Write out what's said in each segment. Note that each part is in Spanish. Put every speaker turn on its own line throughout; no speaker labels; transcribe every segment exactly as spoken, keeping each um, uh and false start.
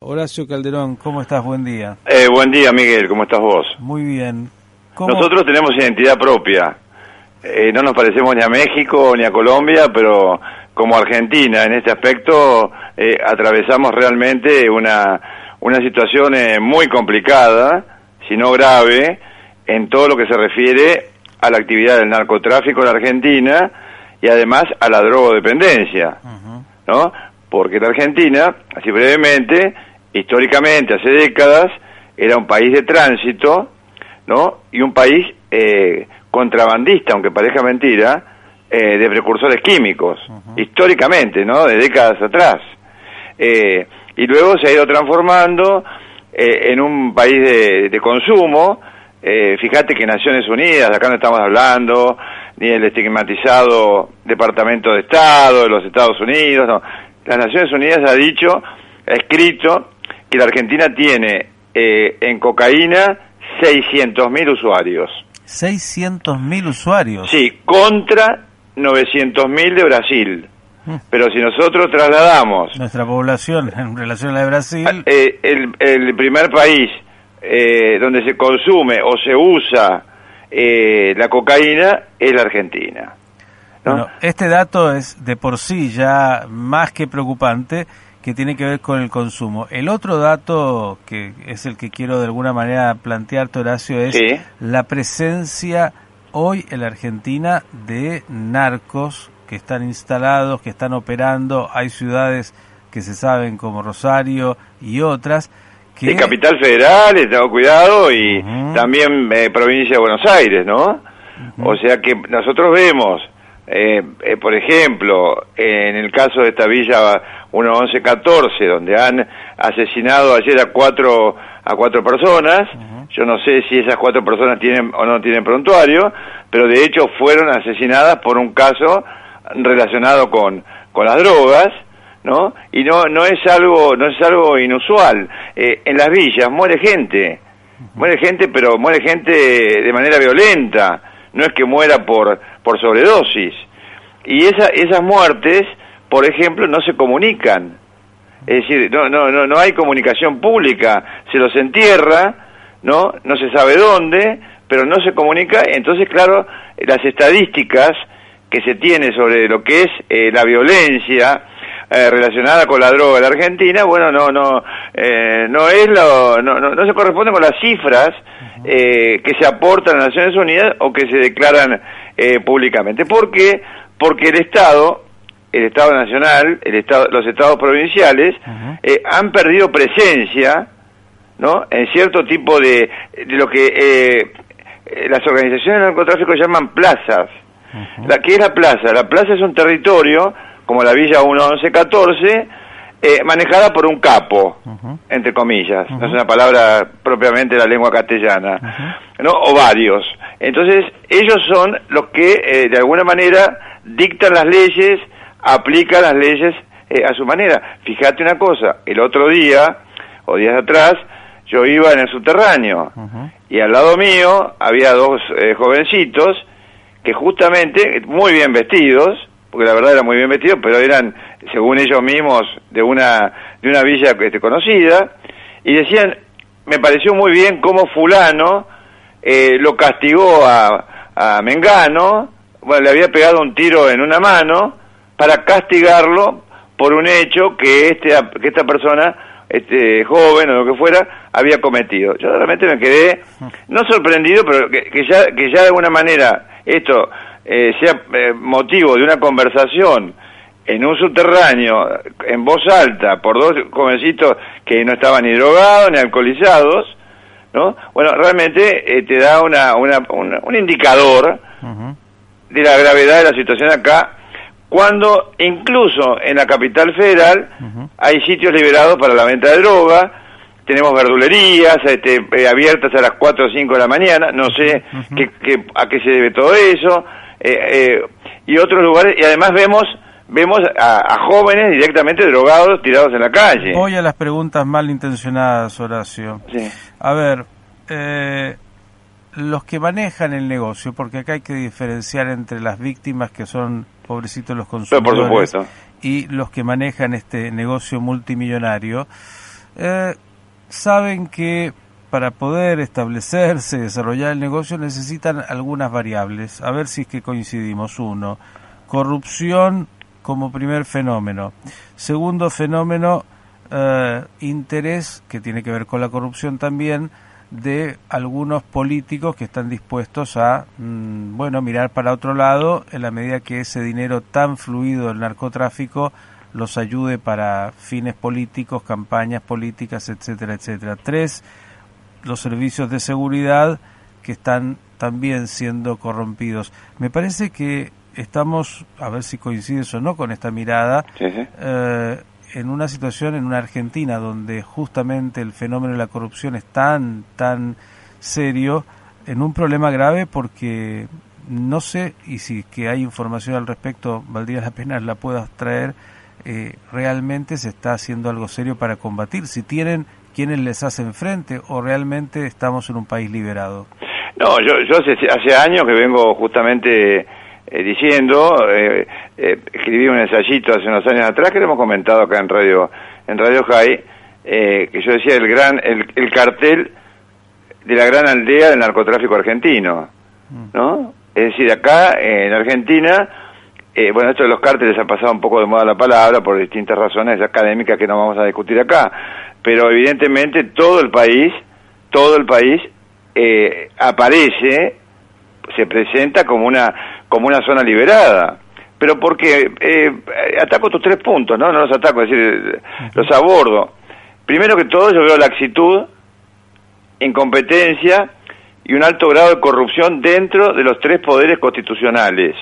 Horacio Calderón, ¿cómo estás? Buen día.
Eh, buen día, Miguel, ¿cómo estás vos?
Muy bien. ¿Cómo?
Nosotros tenemos identidad propia. Eh, no nos parecemos ni a México ni a Colombia, pero como Argentina, en este aspecto, eh, atravesamos realmente una, una situación eh, muy complicada, si no grave, en todo lo que se refiere a la actividad del narcotráfico en la Argentina y además a la drogodependencia, uh-huh. ¿no? Porque la Argentina, así brevemente, históricamente, hace décadas, era un país de tránsito, ¿no? Y un país eh, contrabandista, aunque parezca mentira, eh, de precursores químicos, uh-huh. históricamente, ¿no? De décadas atrás. Eh, y luego se ha ido transformando eh, en un país de, de consumo. Eh, fíjate que Naciones Unidas, acá no estamos hablando ni del estigmatizado Departamento de Estado de los Estados Unidos, no. Las Naciones Unidas ha dicho, ha escrito, que la Argentina tiene eh, en cocaína seiscientos mil usuarios.
¿seiscientos mil usuarios?
Sí, contra novecientos mil de Brasil. Mm. Pero si nosotros trasladamos...
Nuestra población en relación a la de Brasil...
Eh, el, el primer país eh, donde se consume o se usa eh, la cocaína es la Argentina. ¿No?
Bueno, este dato es de por sí ya más que preocupante, que tiene que ver con el consumo. El otro dato, que es el que quiero de alguna manera plantearte, Horacio, es ¿sí? la presencia hoy en la Argentina de narcos que están instalados, que están operando. Hay ciudades que se saben como Rosario y otras que...
Sí, Capital Federal, tengo cuidado, y uh-huh. también eh, provincia de Buenos Aires, ¿no? Uh-huh. O sea que nosotros vemos... Eh, eh, por ejemplo, eh, en el caso de esta villa uno once catorce, donde han asesinado ayer a cuatro a cuatro personas, uh-huh. yo no sé si esas cuatro personas tienen o no tienen prontuario, pero de hecho fueron asesinadas por un caso relacionado con con las drogas, ¿no? Y no no es algo no es algo inusual. Eh, en las villas muere gente, uh-huh. muere gente, pero muere gente de manera violenta. No es que muera por por sobredosis. Y esa, esas muertes, por ejemplo, no se comunican. Es decir, no no no no hay comunicación pública, se los entierra, ¿no? No se sabe dónde, pero no se comunica. Entonces, claro, las estadísticas que se tiene sobre lo que es eh, la violencia eh, relacionada con la droga en la Argentina, bueno, no no eh, no es lo no, no no se corresponde con las cifras eh, que se aportan a las Naciones Unidas o que se declaran eh, públicamente. ¿Por qué? Porque el Estado, el Estado Nacional, el Estado, los Estados provinciales uh-huh. eh, han perdido presencia, ¿no? En cierto tipo de, de lo que eh, las organizaciones de narcotráfico llaman plazas. Uh-huh. La, ¿Qué es la plaza? La plaza es un territorio, como la Villa uno once catorce, eh, manejada por un capo, uh-huh. entre comillas, uh-huh. no es una palabra propiamente de la lengua castellana, uh-huh. ¿no? O varios. Entonces, ellos son los que, eh, de alguna manera, dictan las leyes, aplican las leyes eh, a su manera. Fíjate una cosa, el otro día, o días atrás, yo iba en el subterráneo, uh-huh. y al lado mío había dos eh, jovencitos que justamente, muy bien vestidos, porque la verdad eran muy bien vestidos, pero eran, según ellos mismos, de una de una villa este, conocida, y decían, me pareció muy bien cómo fulano eh, lo castigó a, a Mengano, bueno, le había pegado un tiro en una mano, para castigarlo por un hecho que este que esta persona, este joven o lo que fuera, había cometido. Yo realmente me quedé, no sorprendido, pero que, que ya que ya de alguna manera esto eh, sea eh, motivo de una conversación en un subterráneo, en voz alta, por dos jovencitos que no estaban ni drogados ni alcoholizados, ¿no? Bueno, realmente eh, te da una, una, una un indicador uh-huh. de la gravedad de la situación acá, cuando incluso en la Capital Federal uh-huh. hay sitios liberados para la venta de droga. Tenemos verdulerías este, eh, abiertas a las cuatro o cinco de la mañana, no sé uh-huh. qué, qué, a qué se debe todo eso, eh, eh, y otros lugares, y además vemos vemos a, a jóvenes directamente drogados tirados en la calle.
Voy a las preguntas malintencionadas, Horacio. Sí. A ver, eh, los que manejan el negocio, porque acá hay que diferenciar entre las víctimas, que son pobrecitos los consumidores,
por supuesto,
y los que manejan este negocio multimillonario. eh, saben que para poder establecerse, desarrollar el negocio, necesitan algunas variables. A ver si es que coincidimos. Uno, corrupción como primer fenómeno. Segundo fenómeno, eh, interés, que tiene que ver con la corrupción también, de algunos políticos que están dispuestos a, mmm, bueno, mirar para otro lado en la medida que ese dinero tan fluido del narcotráfico los ayude para fines políticos, campañas políticas, etcétera, etcétera. Tres, los servicios de seguridad que están también siendo corrompidos. Me parece que estamos, a ver si coincides o no con esta mirada, sí, sí. Eh, en una situación en una Argentina donde justamente el fenómeno de la corrupción es tan, tan serio, en un problema grave porque no sé, y si que hay información al respecto, valdría la pena la puedas traer, eh, realmente se está haciendo algo serio para combatir, si tienen quienes les hacen frente o realmente estamos en un país liberado.
No, yo, yo hace, hace años que vengo justamente eh, diciendo, eh, eh, escribí un ensayito hace unos años atrás que lo hemos comentado acá en Radio en Radio High, eh, que yo decía el gran el, el cartel de la gran aldea del narcotráfico argentino, ¿no? Es decir, acá eh, en Argentina, eh, bueno, esto de los cárteles ha pasado un poco de moda la palabra por distintas razones académicas que no vamos a discutir acá, pero evidentemente todo el país, todo el país eh, aparece, se presenta como una como una zona liberada, pero porque eh, ataco tus tres puntos, no, no los ataco, es decir, los abordo. Primero que todo, yo veo laxitud, incompetencia y un alto grado de corrupción dentro de los tres poderes constitucionales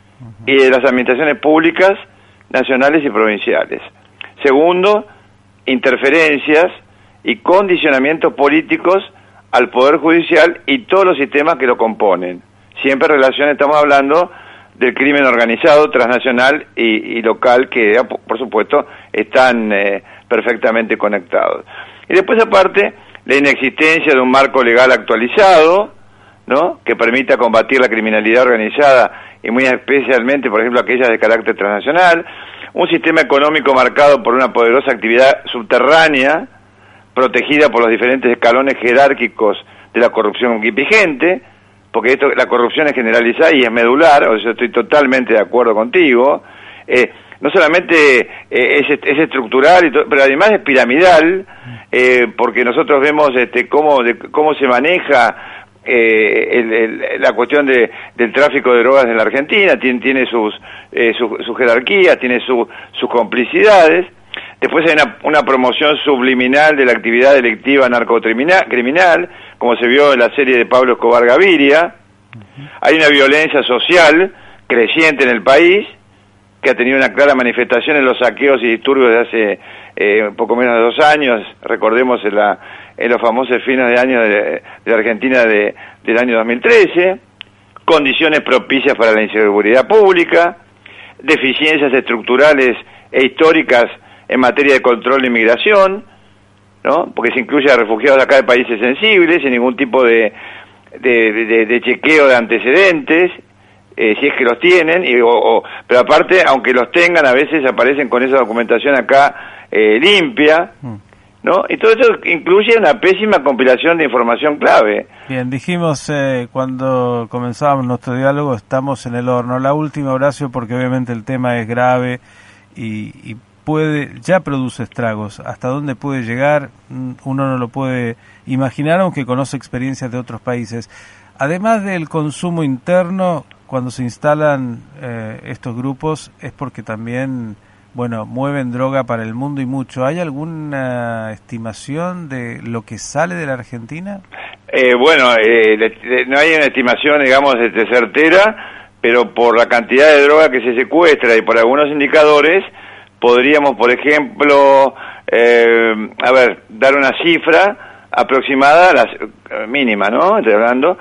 y de las administraciones públicas, nacionales y provinciales. Segundo, interferencias y condicionamientos políticos al Poder Judicial y todos los sistemas que lo componen. Siempre en relación, estamos hablando del crimen organizado, transnacional y, y local, que por supuesto están eh, perfectamente conectados. Y después aparte, la inexistencia de un marco legal actualizado, ¿no?, que permita combatir la criminalidad organizada y muy especialmente, por ejemplo, aquellas de carácter transnacional, un sistema económico marcado por una poderosa actividad subterránea, protegida por los diferentes escalones jerárquicos de la corrupción vigente, porque esto, la corrupción es generalizada y es medular, o sea, estoy totalmente de acuerdo contigo, eh, no solamente eh, es, es estructural, y to, pero además es piramidal, eh, porque nosotros vemos este, cómo, de, cómo se maneja eh, el, el, la cuestión de, del tráfico de drogas en la Argentina, tiene, tiene sus, eh, su, su jerarquía, tiene su, sus complicidades. Después hay una, una promoción subliminal de la actividad delictiva narcocriminal, criminal, como se vio en la serie de Pablo Escobar Gaviria. Uh-huh. Hay una violencia social creciente en el país, que ha tenido una clara manifestación en los saqueos y disturbios de hace eh, poco menos de dos años. Recordemos en, la, en los famosos fines de año de, de la Argentina de, del año dos mil trece. Condiciones propicias para la inseguridad pública, deficiencias estructurales e históricas en materia de control de inmigración, ¿no?, porque se incluye a refugiados acá de países sensibles, sin ningún tipo de, de, de, de chequeo de antecedentes, eh, si es que los tienen, y, o, o, pero aparte, aunque los tengan, a veces aparecen con esa documentación acá eh, limpia, ¿no? Y todo eso incluye una pésima compilación de información clave.
Bien, dijimos eh, cuando comenzábamos nuestro diálogo, estamos en el horno. La última, Horacio, porque obviamente el tema es grave y... y puede, ya produce estragos. Hasta dónde puede llegar, uno no lo puede imaginar, aunque conoce experiencias de otros países. Además del consumo interno, cuando se instalan eh, estos grupos, es porque también, bueno, mueven droga para el mundo y mucho. ¿Hay alguna estimación de lo que sale de la Argentina?
Eh, bueno, eh, le, no hay una estimación, digamos, este, certera, pero por la cantidad de droga que se secuestra y por algunos indicadores, podríamos, por ejemplo, eh, a ver, dar una cifra aproximada, la, mínima, ¿no?, estoy hablando,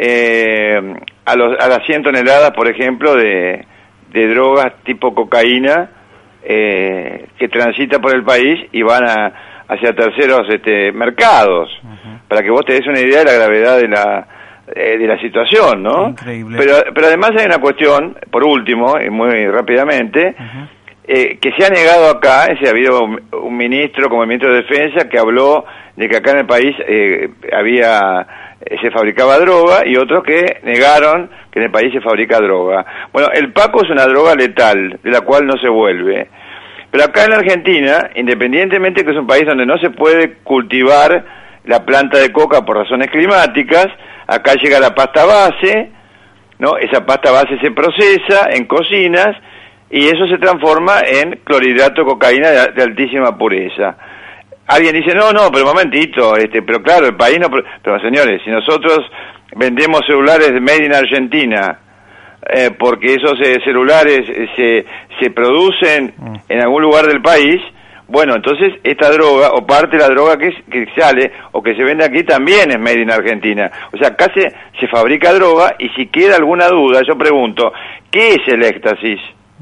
eh, a, los, a las cien toneladas, por ejemplo, de, de drogas tipo cocaína eh, que transita por el país y van a, hacia terceros este, mercados, uh-huh. Para que vos te des una idea de la gravedad de la, eh, de la situación, ¿no?
Increíble.
Pero, pero además hay una cuestión, por último, y muy rápidamente, uh-huh. eh, que se ha negado acá, es, ha habido un, un ministro como el ministro de Defensa que habló de que acá en el país eh, había eh, se fabricaba droga, y otros que negaron que en el país se fabrica droga. Bueno, el Paco es una droga letal, de la cual no se vuelve. Pero acá en Argentina, independientemente que es un país donde no se puede cultivar la planta de coca por razones climáticas, acá llega la pasta base, ¿no? Esa pasta base se procesa en cocinas y eso se transforma en clorhidrato de cocaína de, de altísima pureza. Alguien dice, no, no, pero un momentito, este, pero claro, el país no... Pero señores, si nosotros vendemos celulares made in Argentina, eh, porque esos eh, celulares eh, se, se producen en algún lugar del país, bueno, entonces esta droga, o parte de la droga que, que sale o que se vende aquí, también es made in Argentina. O sea, acá se, se fabrica droga, y si queda alguna duda, yo pregunto, ¿qué es el éxtasis?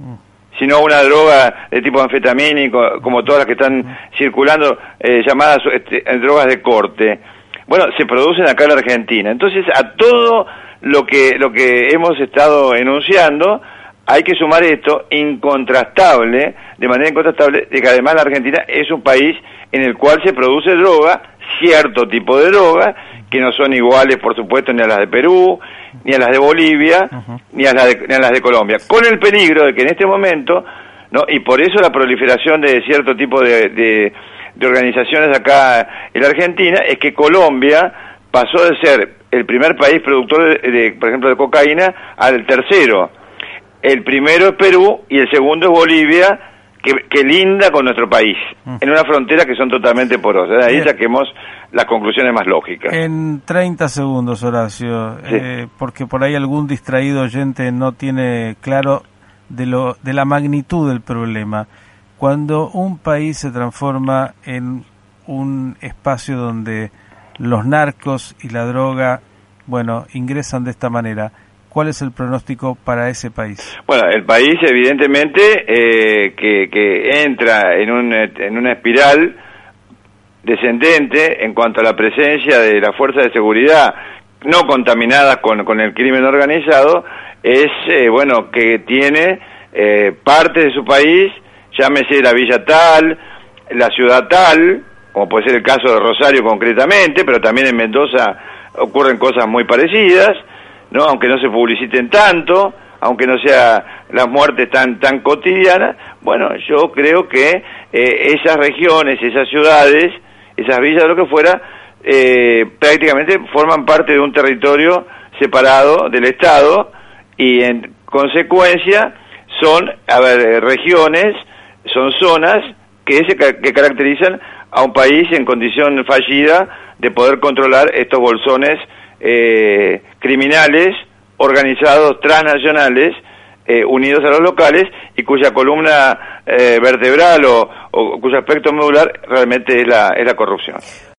Sino una droga de tipo anfetamínico, como todas las que están circulando, eh, llamadas este, drogas de corte. Bueno, se producen acá en la Argentina. Entonces, a todo lo que lo que hemos estado enunciando, hay que sumar esto incontrastable, de manera incontrastable, de que además la Argentina es un país en el cual se produce droga, cierto tipo de droga, que no son iguales, por supuesto, ni a las de Perú, ni a las de Bolivia, uh-huh. ni a las de, ni a las de Colombia, con el peligro de que en este momento, ¿no? Y por eso la proliferación de cierto tipo de, de, de organizaciones acá en la Argentina, es que Colombia pasó de ser el primer país productor, de, de, por ejemplo, de cocaína, al tercero. El primero es Perú y el segundo es Bolivia, que, que linda con nuestro país, uh-huh. en una frontera que son totalmente porosas. De ahí Bien. saquemos las conclusiones más lógicas.
En treinta segundos, Horacio, sí. eh, porque por ahí algún distraído oyente no tiene claro de lo de la magnitud del problema. Cuando un país se transforma en un espacio donde los narcos y la droga, bueno, ingresan de esta manera, ¿cuál es el pronóstico para ese país?
Bueno, el país evidentemente eh, que, que entra en, un, en una espiral descendente en cuanto a la presencia de las fuerzas de seguridad no contaminadas con, con el crimen organizado, es, eh, bueno, que tiene eh, parte de su país, llámese la villa tal, la ciudad tal, como puede ser el caso de Rosario concretamente, pero también en Mendoza ocurren cosas muy parecidas, ¿no? Aunque no se publiciten tanto, aunque no sea las muertes tan tan cotidianas, bueno, yo creo que eh, esas regiones, esas ciudades, esas villas, lo que fuera, eh, prácticamente forman parte de un territorio separado del Estado, y en consecuencia son, a ver, regiones, son zonas que, se, que caracterizan a un país en condición fallida de poder controlar estos bolsones eh, criminales, organizados, transnacionales, eh, unidos a los locales, y cuya columna eh, vertebral o, o cuyo aspecto medular realmente es la, es la corrupción.